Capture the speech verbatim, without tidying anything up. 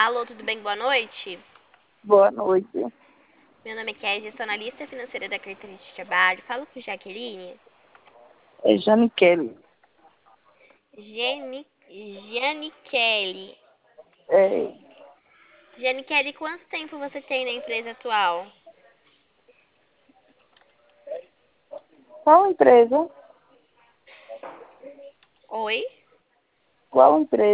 Alô, tudo bem? Boa noite. Boa noite. Meu nome é Kézia, sou analista financeira da carteira de trabalho. Falo com Jaqueline. É Jane Kelly. Jenny, Jane Kelly. É, Jane Kelly, quanto tempo você tem na empresa atual? qual empresa? Oi? Qual empresa?